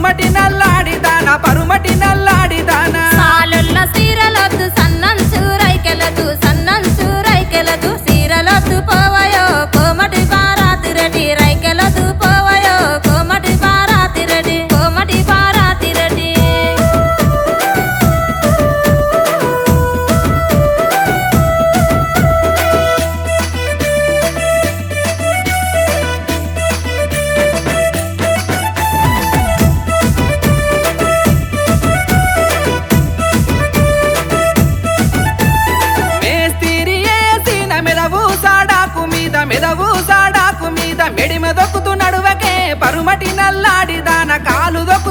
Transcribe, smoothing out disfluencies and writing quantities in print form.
పరుమటి నల్లాడిదాన పరుమటి నల్లాడిదాన సాలుల్ల సీరలొద్దు సన్నంచు రైకెలదు సన్నంచు రైకెలదు సీరలొద్దు పోవయో కోమటి బారాతి రెడ్డి రైకెలదు పోవయో కోమటి బారాతి రెడ్డి కోమటి బారాతి రెడ్డి మేస్తిరి ఏసిన మెదవు సాడాకు మీద మెడిమ దొక్కుతూ నడువకే పరుమటి నల్లాడిదాన కాలు